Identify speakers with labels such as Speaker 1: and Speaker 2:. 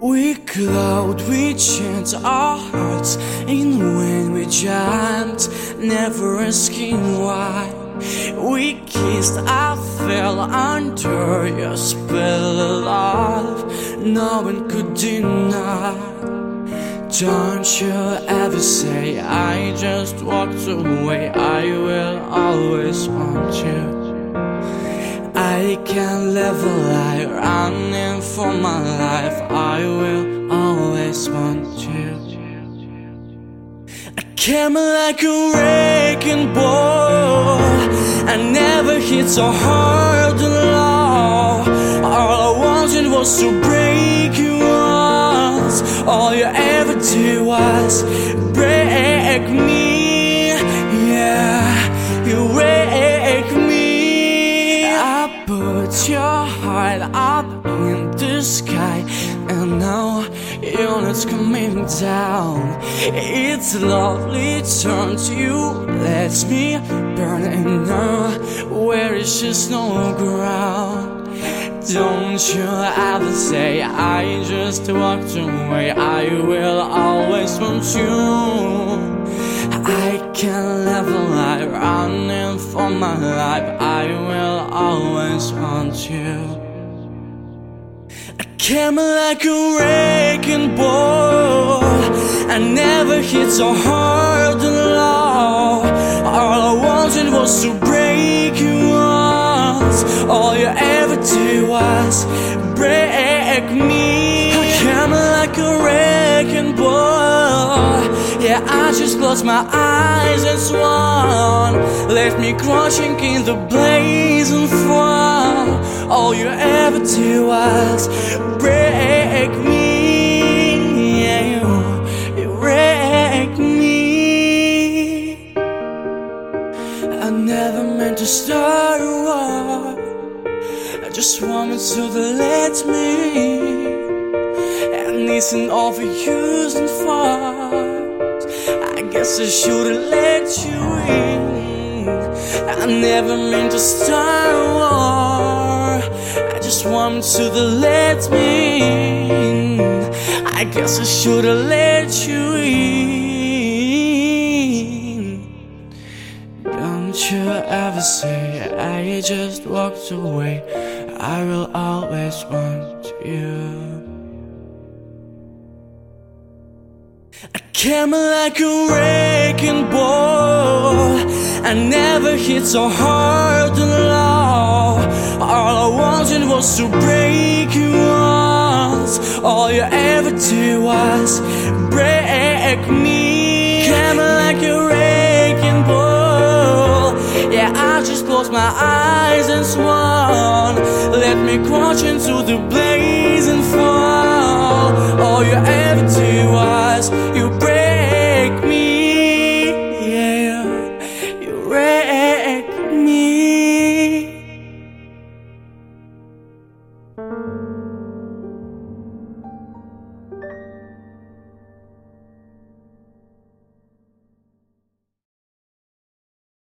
Speaker 1: We glowed, we changed our hearts in when we jumped, never asking why. We kissed, I fell under your spell of love, no one could deny. Don't you ever say I just walked away, I will always want you. I can't live a lie, running for my life, I will always want you. I came like a wrecking ball, I never hit so hard and low. All I wanted was to break you once, all you ever did was break me. Yeah, you break me. Put your heart up in the sky, and now you're not coming down. It's lovely turns you, lets me burn, and now where is just no ground. Don't you ever say I just walked away, I will always want you. I can't live a lie, running for my life, I will always want you. I came like a wrecking ball, I never hit so hard and low. All I wanted was to break you once, all you ever did was break me. I came like a wrecking ball, yeah, I just closed my eyes and swung, left me crouching in the blazing fire. All you ever did was break me, yeah, you break me. I never meant to start a war, I just wanted to let me, and isn't overused and far. I guess I should've let you in. I never meant to start a war, I just wanted to let me in. I guess I should've let you in. Don't you ever say I just walked away, I will always want you. I came like a wrecking ball, I never hit so hard and low. All I wanted was to break you once, all you ever did was break me. Came like a wrecking ball, yeah, I just closed my eyes and swung, let me crouch into the